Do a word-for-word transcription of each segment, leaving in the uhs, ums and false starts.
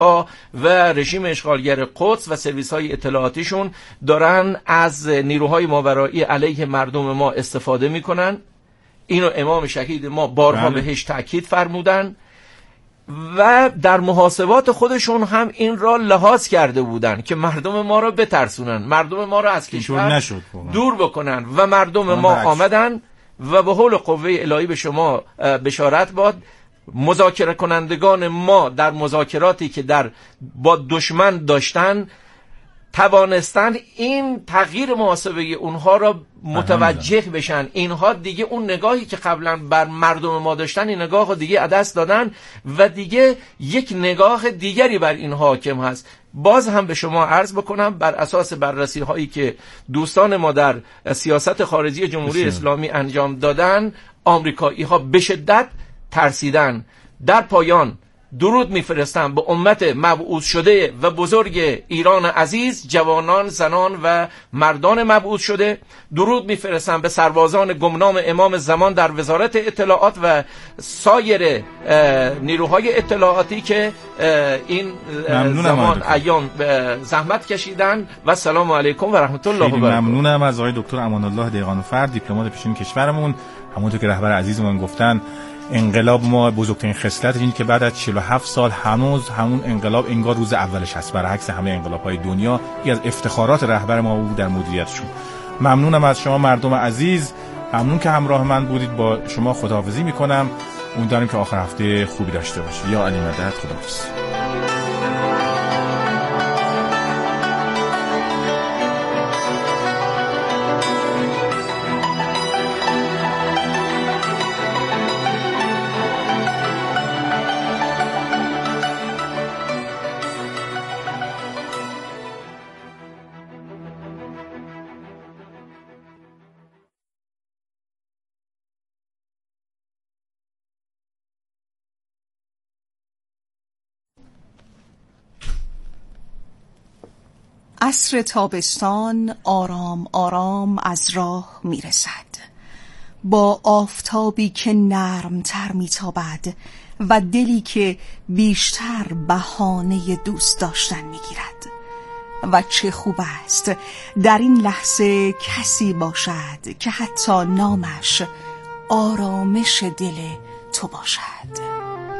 و رژیم اشغالگر قدس و سرویس‌های اطلاعاتیشون دارن از نیروهای ماورایی علیه مردم ما استفاده میکنن. اینو امام شهید ما بارها بله. بهش تأکید فرمودن و در محاسبات خودشون هم این را لحاظ کرده بودن که مردم ما را بترسونن، مردم ما را از کشور دور بکنن و مردم ما بچ. آمدن و به حول قوه الهی به شما بشارت باد. مذاکره کنندگان ما در مذاکراتی که در با دشمن داشتن توانستن این تغییر محاسبه اونها را متوجه بشن. اینها دیگه اون نگاهی که قبلا بر مردم ما داشتن این نگاه رو دیگه عدس دادن و دیگه یک نگاه دیگری بر این حاکم هست. باز هم به شما عرض بکنم بر اساس بررسی هایی که دوستان ما در سیاست خارجی جمهوری اسلامی انجام دادن، آمریکایی ها به شدت ترسیدن. در پایان درود میفرستم به امت مبعوث شده و بزرگ ایران عزیز، جوانان، زنان و مردان مبعوث شده. درود میفرستم به سربازان گمنام امام زمان در وزارت اطلاعات و سایر نیروهای اطلاعاتی که این زمان ایام زحمت کشیدن و سلام علیکم و رحمت الله و برکاته. ممنونم از آقای دکتر امان الله دیقانفر، دیپلمات پیشین کشورمون. همونطور که رهبر عزیزمون گفتن، انقلاب ما بزرگترین خصلت این که بعد از چهل و هفت سال هنوز همون انقلاب انگار روز اولش هست، برعکس همه انقلاب‌های دنیا. یکی از افتخارات رهبر ما بود در مدیریتشون. ممنونم از شما مردم عزیز، ممنون که همراه من بودید. با شما خداحافظی میکنم، امیدوارم که آخر هفته خوبی داشته باشید. یا علی مدد، خداحافظ. عصر تابستان آرام آرام از راه میرسد، با آفتابی که نرمتر میتابد و دلی که بیشتر بهانه دوست داشتن میگیرد. و چه خوب است در این لحظه کسی باشد که حتی نامش آرامش دل تو باشد.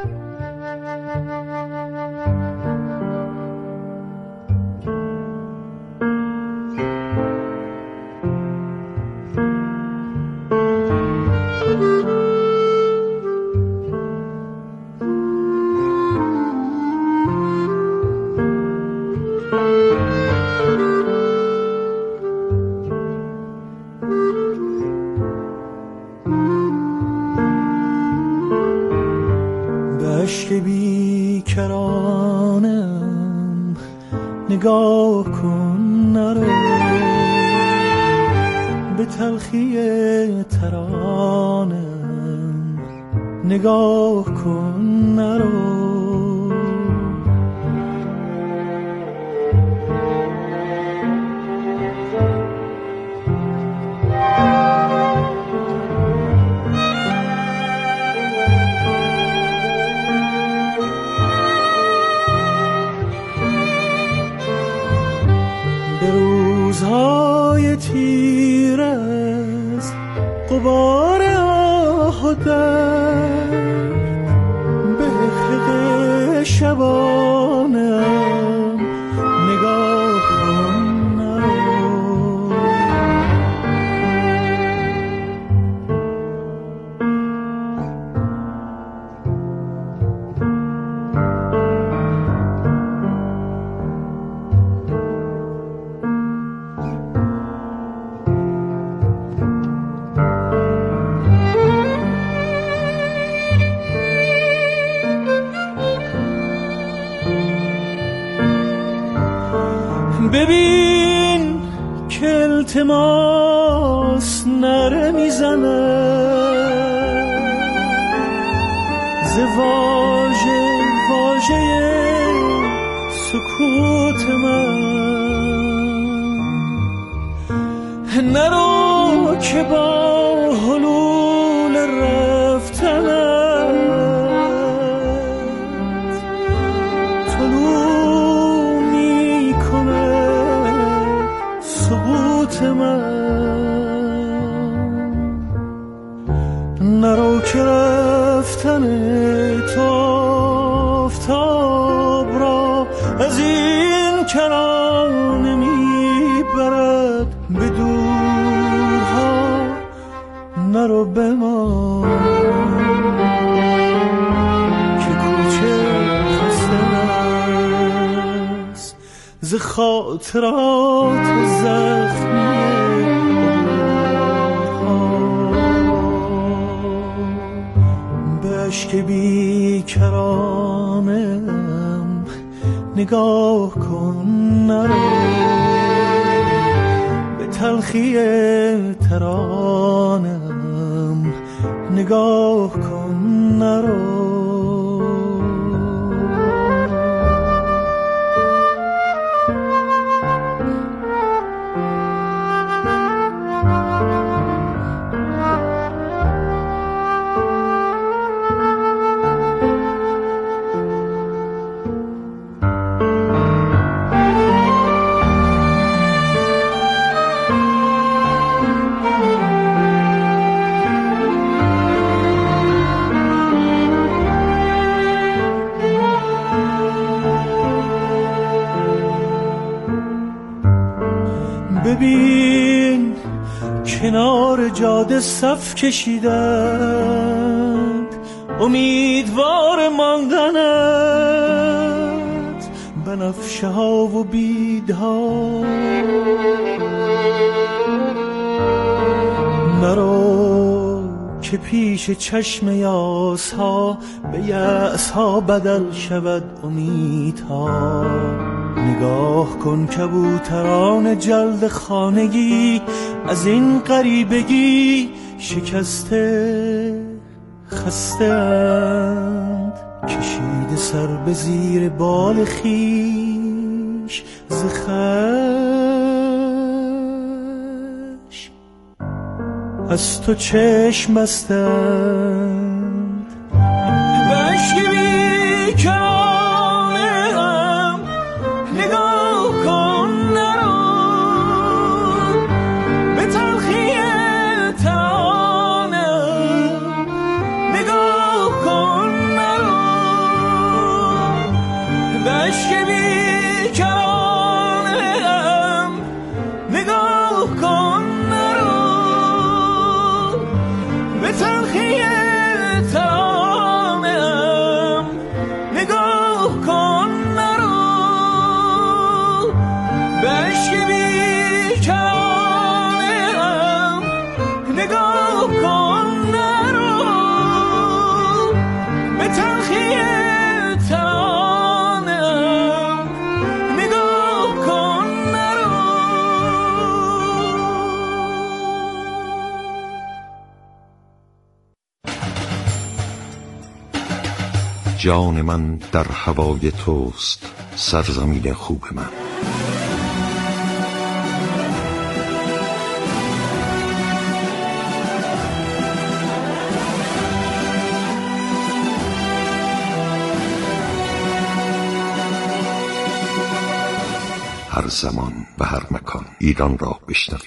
نگاه کن نرو به تلخی ترانم، نگاه کن نرو روزهای تیر از غبار آه و درد به حقیق شبانم نگاه کن نرو. ببین که التماس نره میزنه ز واژه واژه سکوت من، نرو که با حلول رفتنت طلوع از این کرانه میبرد به دورها، نرو بمان که کوچه خسته است ز خاطرات زخمی. که بی کرانم نگاه کن، نرو به تلخی ترانم نگاه کن، نرو ببین کنار جاده صف کشیدند امیدوار ماندنت، بنفشه ها و بیدها. نرو که پیش چشم یاس ها به یأس ها بدل شود امیدها. نگاه کن کبوتران جلد خانگی از این غریبگی شکسته خسته اند، کشیده سر به زیر بال خویش ز خشم از تو چشم بستند. بشکی بی کرانم نگاه کن، نرو به تلخی ترانم نگاه کن، نرو بشکی بی کرانم نگاه کن، نرو به تلخی ترانم نگاه کن، نرو بشکی بی کرانم نگاه کن، نرو به تلخی ترانم نگاه کن، نرو. جان من در هوای توست، سرزمین خوب من. هر زمان و هر مکان ایران را بشنوید.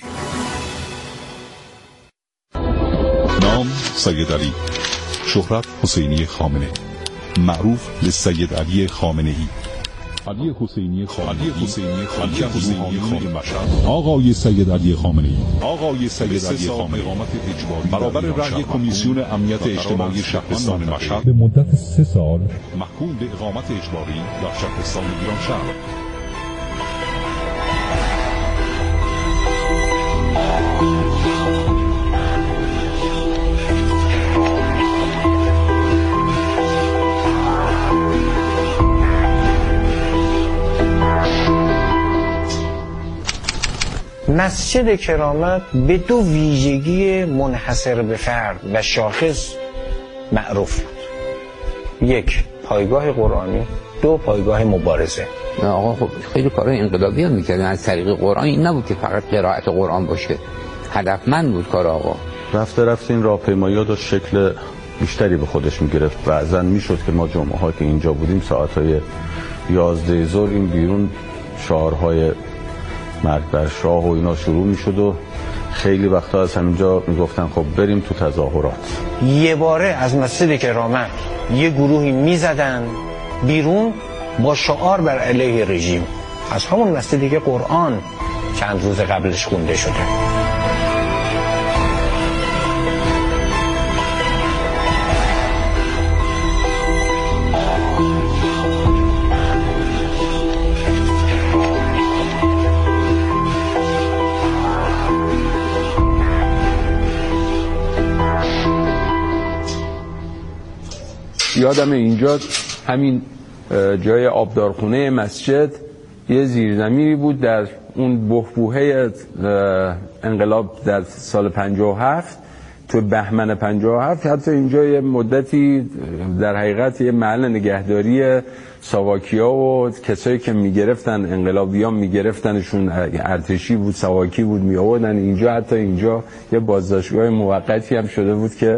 نام سید علی، شهرت حسینی خامنه، معروف به سید علی خامنه ای. علی حسینی خامنه ای، حسینی خامنه مشهد. آقای سید علی خامنه ای، آقای سید علی خامنه اقامت اجباری برابر رأی کمیسیون امنیت اجتماعی شهرستان مشهد به مدت سه سال محکوم به اقامت اجباری در شهرستان ایرانشهر. مسجد کرامت به دو ویژگی منحصر به فرد و شاخص معروف بود. یک، پایگاه قرآنی، دو، پایگاه مبارزه. آقا خب خیلی کارهای انقلابی هم میکردن از طریق قرآن. این نبود که فقط قرائت قرآن باشه، هدفمند بود کار آقا. رفته رفته این راهپیمایی داشت شکل بیشتری به خودش میگرفت. بعضا میشد که ما جمعه ها که اینجا بودیم ساعتهای یازده ظهر این بیرون شعارهای مرگ بر شاه و اینا شروع میشد و خیلی وقتا از همینجا میگفتن خب بریم تو تظاهرات. یه باره از مسجد کرامت یه گروهی میزدن بیرون با شعار بر علیه رژیم. از همون مسجدی که قرآن چند روز قبلش خونده شده. یادم اینجا همین جای آبدارخونه مسجد یه زیرزمینی بود در اون بحبوحه انقلاب در سال پنجاه و هفت، تو بهمن پنجاه و هفت. حتی اینجا یه مدتی در حقیقت یه محل نگهداری ساواکیا و کسایی که میگرفتن انقلابیان میگرفتنشون، ارتشی بود، ساواکی بود، می آوردن اینجا. حتی اینجا یه بازداشتگاه موقتی هم شده بود که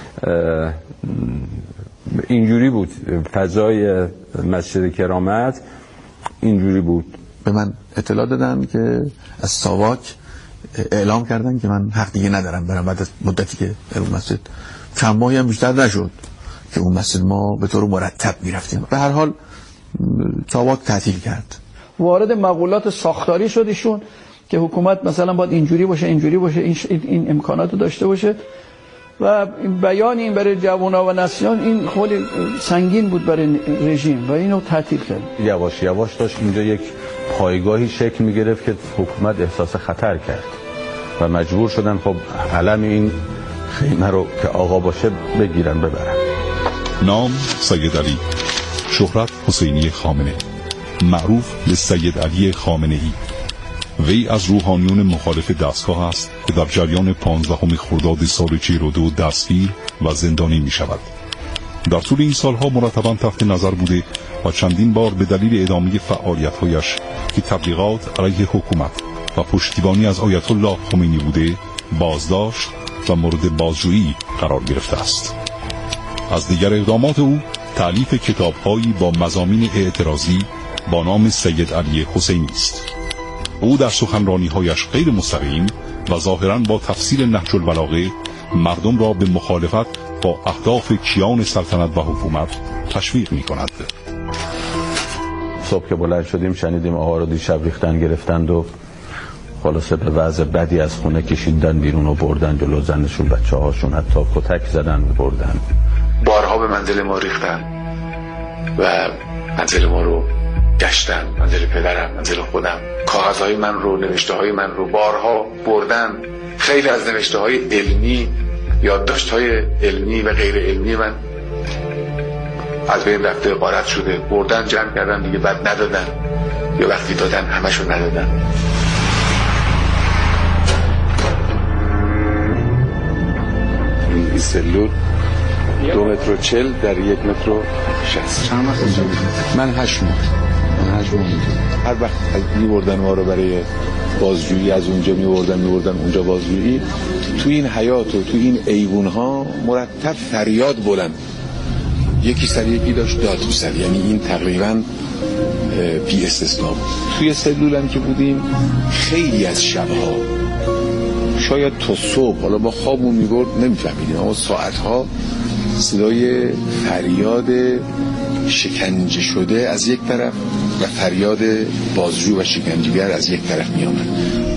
اینجوری بود فضای مسجد کرامت، اینجوری بود. به من اطلاع دادن که از ساواک اعلام کردن که من حق دیگه ندارم برم بعد از مدتی که در اون مسجد، چند ماهی هم بیشتر نشد که اون مسجد ما به طور مرتب میرفتیم. به هر حال ساواک تعطیل کرد. وارد مقولات ساختاری شدیشون که حکومت مثلا باید اینجوری باشه، اینجوری باشه، این, این امکانات رو داشته باشه و بیان این برای جوان‌ها و نسیان این خیلی سنگین بود برای رژیم و اینو تعطیل کرد. یواش یواش داشت اینجا یک پایگاهی شکل می‌گرفت که حکومت احساس خطر کرد و مجبور شدن خب علم این خیمه رو که آقا باشه بگیرن ببرن. نام سید علی، شهرت حسینی خامنه، معروف به سید علی خامنه‌ای. وی از روحانیون مخالف دستگاه است که در جریان پانزدهم خرداد سال چهل و دو دستگیر و زندانی می شود. در طول این سالها مرتبا تحت نظر بوده و چندین بار به دلیل ادامه فعالیت‌هایش که تبلیغات علیه حکومت و پشتیبانی از آیت الله خمینی بوده بازداشت و مورد بازجویی قرار گرفته است. از دیگر اقدامات او تألیف کتاب‌هایی با مضامین اعتراضی با نام سید علی حسینی است. او در سخنرانی‌هایش غیر مستقیم و ظاهراً با تفسیر نهج البلاغه مردم را به مخالفت با اهداف کیان سلطنت و حکومت تشویق می‌کند. صبح که بلند شدیم شنیدیم آقا رو دیشب ریختن گرفتند و خلاصه به وضع بدی از خونه کشیدن بیرون و بردن جلو زنشون، بچه‌هاشون، حتی کتک زدن و بردن. بارها به منزل ما ریختن و منزل ما رو گشتن، منزل پدرم، منزل خودم. کاغذهای من رو، نوشته‌های من رو بارها بردن. خیلی از نوشته‌های علمی، یادداشت‌های علمی و غیر علمی من از بین رفته، غارت شده. بردن، جمع کردن، دیگه بعد ندادن، یا وقتی دادن همشو ندادن. این سلول دو متر و چل در یک متر و شصت. چند وقت اینجا بودید؟ من هشت ماه. من هشت ماه اینجا. هر وقت می‌بردن ما رو برای بازجویی، از اونجا می‌بردن می‌بردن اونجا بازجویی، تو این حیات و تو این ایوون‌ها مرتب فریاد بلند، یکی سر یکی داشت داد می‌زد. یعنی این تقریباً بی استثنا بود. توی سلول هم که بودیم خیلی از شب‌ها شاید تا صبح، حالا با خوابمون می‌برد نمی‌فهمیدیم، اما ساعت‌ها صدای فریاد شکنجه شده از یک طرف و فریاد بازجو و شکنجهگر از یک طرف می آمد.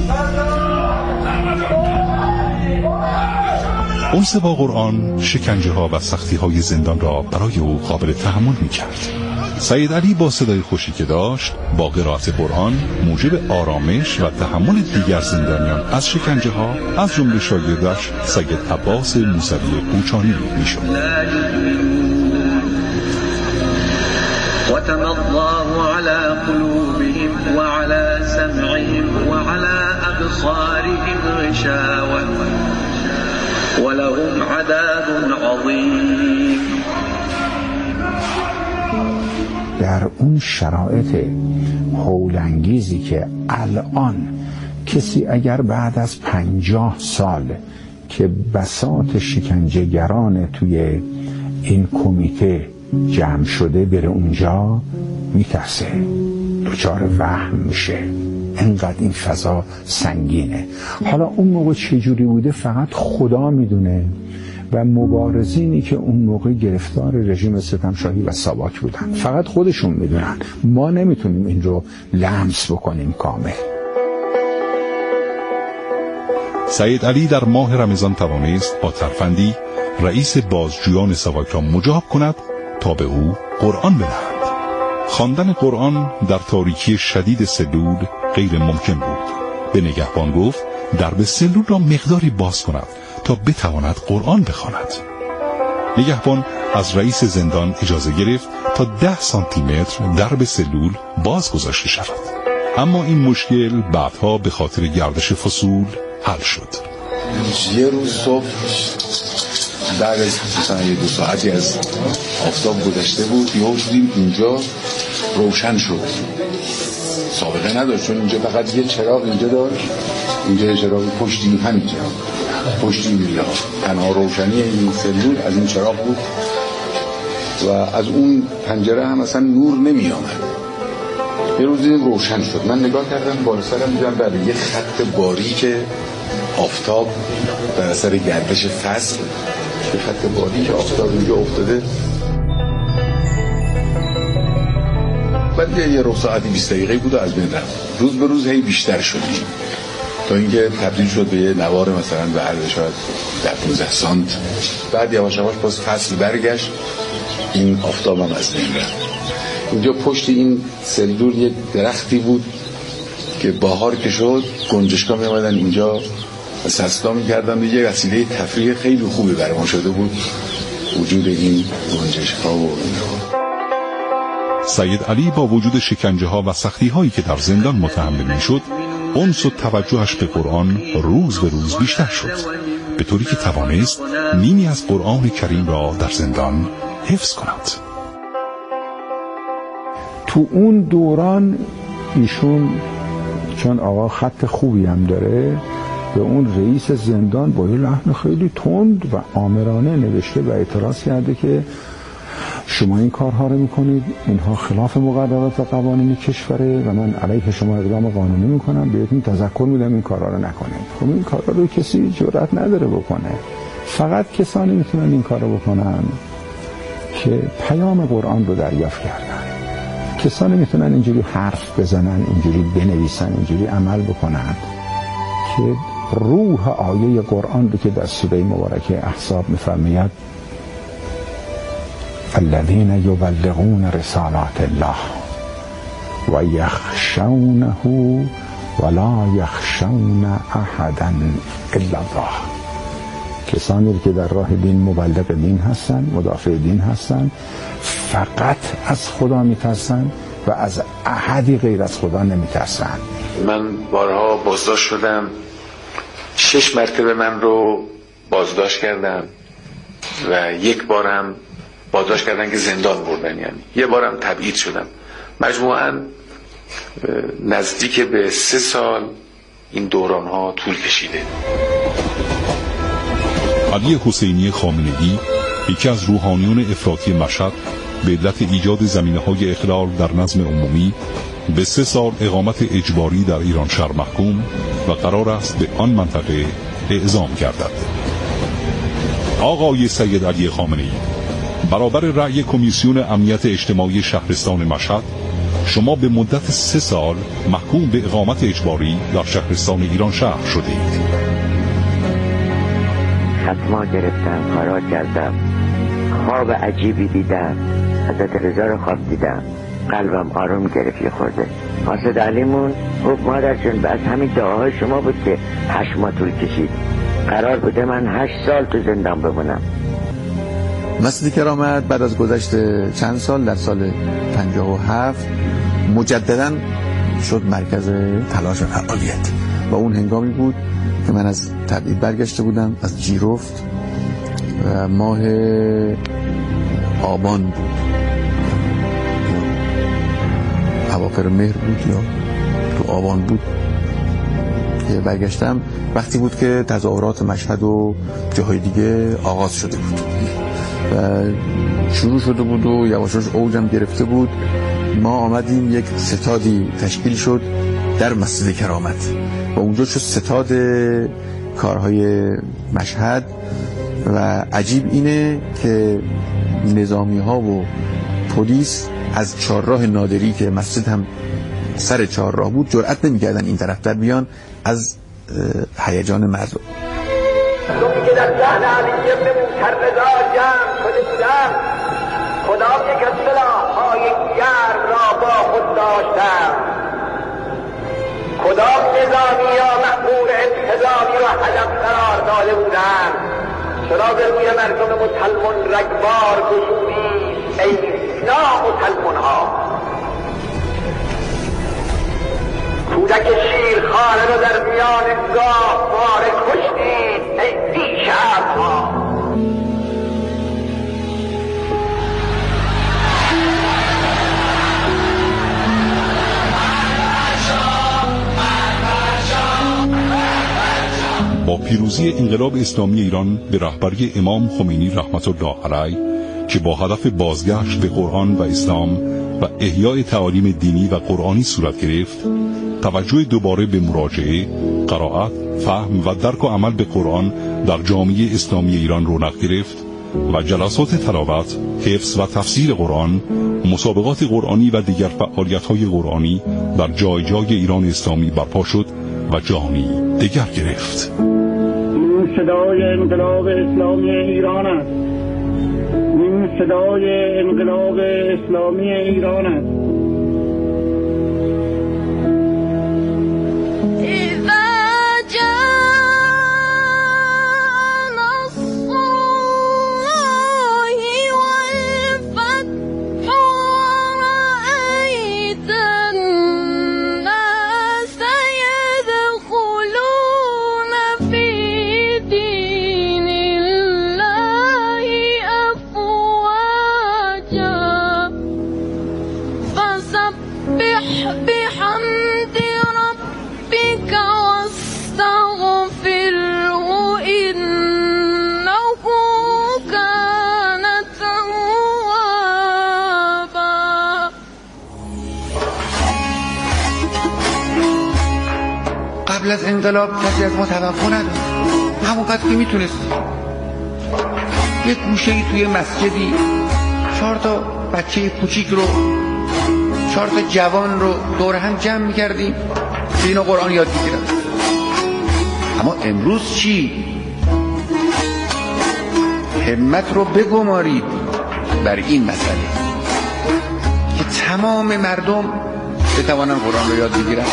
انس با قرآن شکنجه ها و سختی های زندان را برای او قابل تحمل می کرد. سید علی با صدای خوشی که داشت با قرائت قرآن موجب آرامش و تحمل دیگر زندانیان از شکنجه ها از جمله شاگردش سید عباس موسوی قوچانی می شد. ختم الله على قلوبهم وعلى سمعهم وعلى أبصارهم غشاوة ولهم عذاب عظيم. در اون شرایط هولانگیزی که الان کسی اگر بعد از پنجاه سال که بساط شکنجهگران توی این کمیته جمع شده بره اونجا میترسه، دچار وهم میشه، انقدر این فضا سنگینه. حالا اون موقع چجوری بوده فقط خدا میدونه و مبارزینی که اون موقع گرفتار رژیم ستمشاهی و ساواک بودن. فقط خودشون میدونن، ما نمیتونیم این رو لمس بکنیم کامل. سید علی در ماه رمضان توانست با ترفندی رئیس بازجویان ساواک را مجاب کند تا به او قرآن بدهد. خواندن قرآن در تاریکی شدید سلول غیر ممکن بود. به نگهبان گفت درب سلول را مقداری باز کند تا بتواند قرآن بخواند. نگهبان از رئیس زندان اجازه گرفت تا ده سانتی متر درب سلول باز گذاشته شود. اما این مشکل بعدها به خاطر گردش فصول حل شد. یه روز صبح بعد از مثلا یه دو ساعتی از آفتاب گذشته بود، یهو دیدیم اینجا روشن شد. سابقه نداشت چون اینجا فقط یه چراغ اینجا داشت، اینجا یه چراغ پشتی همینجا پشتی میله ها، تنها روشنی این سلول از این چراغ بود و از اون پنجره هم اصلا نور نمی آمد. یه روز دیدیم روشن شد. من نگاه کردم بالا سرم دیدم بله یه خط باریک آفتاب در اثر گردش فصل، یه خط باریک آفتاب اینجا افتاده. بعد یه رو ساعتی بیست دقیقه بود و از بین رفت. روز به روز هی بیشتر شدیم تا اینکه تبدیل شد به یه نوار مثلا به عرض شاید ده پانزده سانت. بعد یواش یواش باز فصل برگشت، این آفتاب هم از بین رفت. اینجا پشت این سلول یه درختی بود که بهار که شد گنجشکا می آمدن اینجا سستا می کردن. یه وسیله تفریح خیلی خوبی برای ما شده بود وجود این گنجشکا و اینها. سید علی با وجود شکنجه ها و سختی هایی که در زندان متحمل می شد، انس و توجهش به قرآن روز به روز بیشتر شد، به طوری که توانست نیمی از قرآن کریم را در زندان حفظ کند. تو اون دوران ایشون چون آقا خط خوبی هم داره، به اون رئیس زندان با یه لحن خیلی تند و آمرانه نوشته و اعتراض کرده که شما این کارها رو میکنید، اینها خلاف مقررات و قوانین کشوره و من علیه شما اقدام قانونی میکنم، بهتون تذکر میدم این کارها رو نکنید. خب این کارها رو کسی جرئت نداره بکنه. فقط کسانی میتونن این کار رو بکنن که پیام قرآن رو دریافت کردن. کسانی میتونن اینجوری حرف بزنن، اینجوری بنویسن، اینجوری عمل بکنن که روح آیه قرآن رو که در سوره مبارکه احزاب میفرماید الذين يبلغون رسالات الله و یخشونه ولا یخشون احدا الا الله. کسانی که در راه دین مبلغ دین هستن، مدافع دین هستن، فقط از خدا میترسن و از احدی غیر از خدا نمیترسن. من بارها بازداشت شدم، شش مرتبه من رو بازداشت کردم و یک بارم بازداشت کردن که زندان بردن، یعنی یه بارم تبعید شدم. مجموعاً نزدیک به سه سال این دوران ها طول کشیده. علی حسینی خامنه‌ای، یکی از روحانیون افراطی مشهد، به علت ایجاد زمینه‌های اخلال در نظم عمومی به سه سال اقامت اجباری در ایران شهر محکوم و قرار است به آن منطقه اعزام گردد. آقای سید علی خامنه‌ای، برابر رأی کمیسیون امنیت اجتماعی شهرستان مشهد، شما به مدت سه سال محکوم به اقامت اجباری در شهرستان ایران شهر شده اید. ختما گرفتم، فرار کردم، خواب عجیبی دیدم، حضرت رضا رو خواب دیدم، قلبم آروم گرفت یه خورده. حضرت علیمون گفت مادر جون از همین دعاهای شما بود که هشت ماه طول کشید، قرار بوده من هشت سال تو زندان بمونم. مسجد کرامت بعد از گذشت چند سال در سال پنجاه و هفت مجدداً شد مرکز تلاش و فعالیت و اون هنگامی بود که من از تبعید برگشته بودم از جیرفت و ماه آبان بود، اواخر مهر بود یا تو آبان بود که برگشتم. وقتی بود که تظاهرات مشهد و جاهای دیگه آغاز شده بود و شروع شده بود و یواشاش اوجم گرفته بود. ما آمدیم، یک ستادی تشکیل شد در مسجد کرامت و اونجا شد ستاد کارهای مشهد و عجیب اینه که نظامی ها و پلیس از چهارراه نادری که مسجد هم سر چهارراه بود جرئت نمی‌کردن این طرفتر بیان از هیجان مردم. دومی که در ذهن علی ابن موسرزا جمع شده بودم، خدا یک از سلاح‌های گرم را با خود داشتم. کدام نظامی یا مأمور انتظامی را هدف قرار داده بودند، چرا به روی مردم مسلمان رگبار گشودی ای نامسلمان‌ها. کودک شیرخواره رو در میان گاهواره کشتید ای بیشرم‌ها. با پیروزی انقلاب اسلامی ایران به رهبری امام خمینی رحمت الله علیه که با هدف بازگشت به قرآن و اسلام و احیای تعالیم دینی و قرآنی صورت گرفت، توجه دوباره به مراجعه، قرائت، فهم و درک و عمل به قرآن در جامعه اسلامی ایران رونق گرفت و جلسات تلاوت، حفظ و تفسیر قرآن، مسابقات قرآنی و دیگر فعالیت‌های قرآنی در جای جای ایران اسلامی برپا شد و جهانی دیگر گرفت. این صدای انقلاب اسلامی ایران است. این صدای انقلاب اسلامی ایران است. قبل از انقلاب کسی از ما توقع نداشت، همونقدر که میتونست یک گوشه‌ای توی مسجدی چهار تا بچه کوچیک رو، چهار تا جوان رو دور هم جمع میکردیم که اینا قرآن یاد میگیرن. اما امروز چی؟ همت رو بگمارید بر این مسئله که تمام مردم بتوانن قرآن رو یاد بگیرن.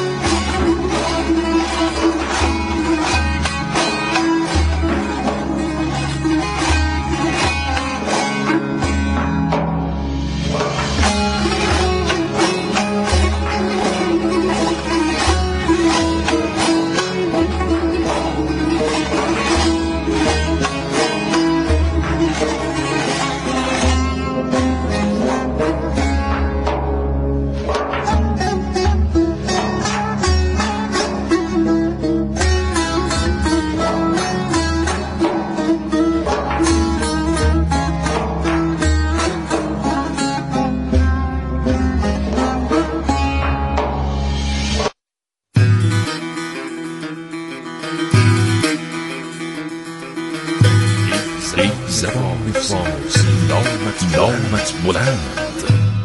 زبان فارسی نامت نامت بلند،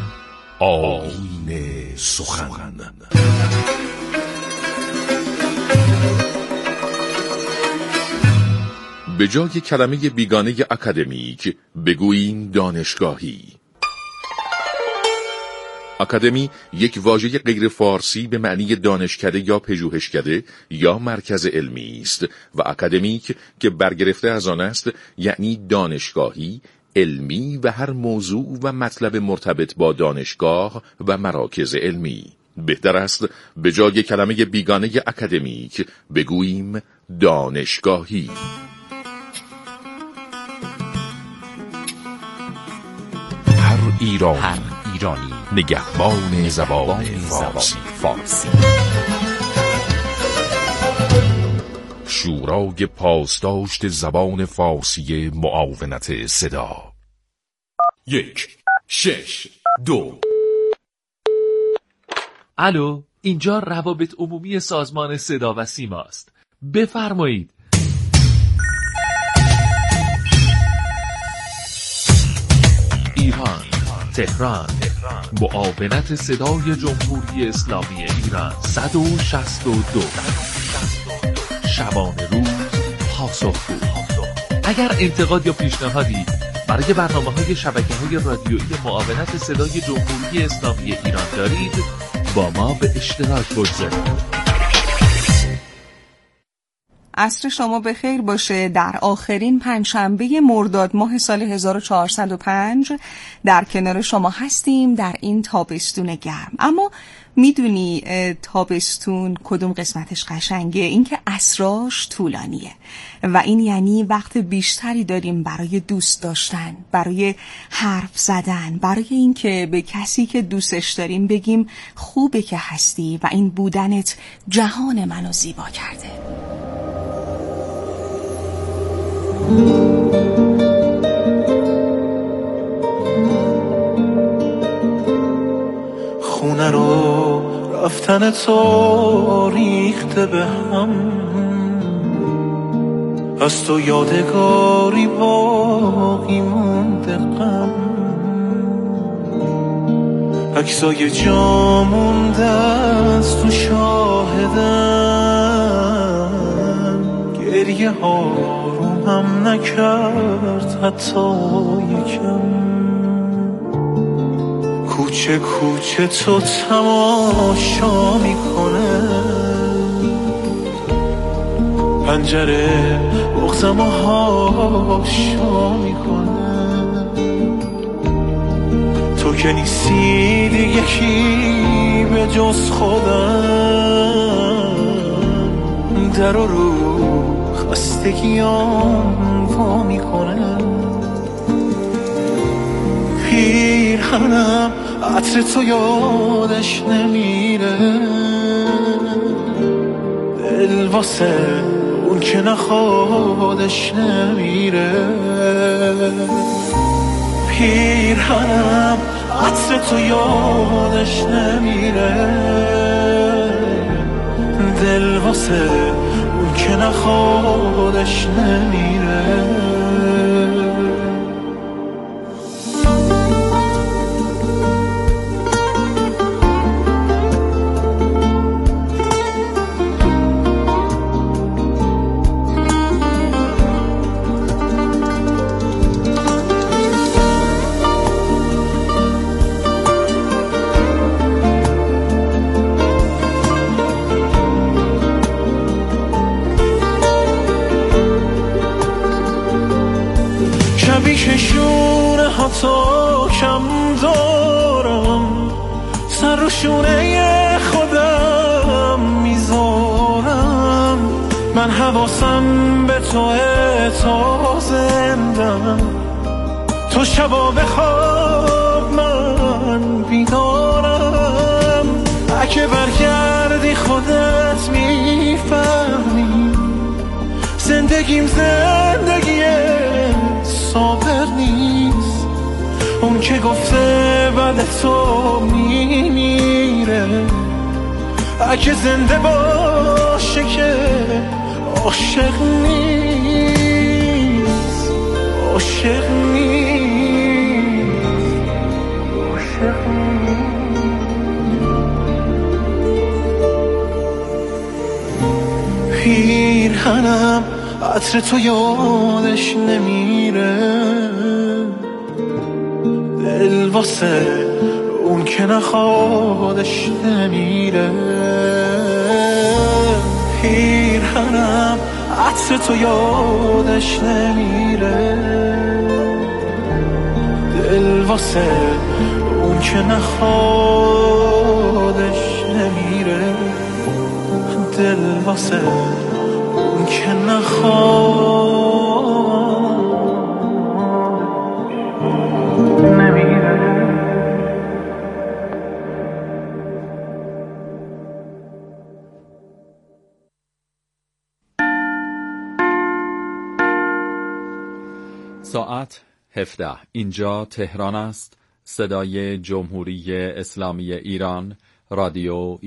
آیین سخن. به جای کلمه بیگانه اکادمیک بگوییم دانشگاهی. اکادمی یک واژه غیر فارسی به معنی دانشکده یا پژوهشکده یا مرکز علمی است و اکادمیک که برگرفته از آن است یعنی دانشگاهی، علمی و هر موضوع و مطلب مرتبط با دانشگاه و مراکز علمی. بهتر است به جای کلمه بیگانه اکادمیک بگوییم دانشگاهی. هر ایرانی, هر ایرانی نگهبان زبان فارسی. فارسی شورای پاسداشت زبان فارسی معاونت صدا. یک شش دو. الو، اینجا روابط عمومی سازمان صدا و سیماست. بفرمایید. تهران تهران معاونت صدای جمهوری اسلامی ایران صد و شصت و دو شبانه روز پاسخگو. اگر انتقاد یا پیشنهادی برای برنامه‌های شبکه‌های رادیویی معاونت صدای جمهوری اسلامی ایران دارید با ما به اشتراک بگذارید. عصر شما بخیر باشه. در آخرین پنجشنبه مرداد ماه سال هزار و چهارصد و پنج در کنار شما هستیم در این تابستون گرم. اما میدونی تابستون کدوم قسمتش قشنگه؟ این که عصراش طولانیه و این یعنی وقت بیشتری داریم برای دوست داشتن، برای حرف زدن، برای این که به کسی که دوستش داریم بگیم خوبه که هستی و این بودنت جهان منو زیبا کرده. خونه رو رفتن تو ریخته به هم، از تو یادگاری باقی مونده غم، عکسای جا مونده از تو شاهدن، گریه ها رو هم نکرد حتی یکم، کوچه کوچه تو تماشا میکنه، پنجره بغزم و هاشا میکنه، تو که نیستی دیگه کی به جز خودم، در و رو خستگیام وا میکنه، پیرهنم عطر تو یادش نمیره، دل واسه اون که نخوادش نمیره، پیرهنم عطر تو یادش نمیره، دل واسه اون که نخوادش نمیره. شونه ها تا کم دارم، سر رو شونه خودم میذارم، من حواسم به تو تا زندم، تو شبا بخواب من بیدارم، اگه برگردی خودت میفهمی زندگیم زندگیه صابر نیست، اون که گفته بعد تو میمیره، اگه زنده باشه که عاشق نیست، عاشق نیست، عاشق نیست. پیرهنم عطر تو یادش نمیره، دل واسه اون که نخوادش نمیره، پیرهنم عطر تو یادش نمیره، دل واسه اون که نخوادش نمیره، دل واسه اون که نخواد نمیره. ساعت هفده. اینجا تهران است. صدای جمهوری اسلامی ایران، رادیو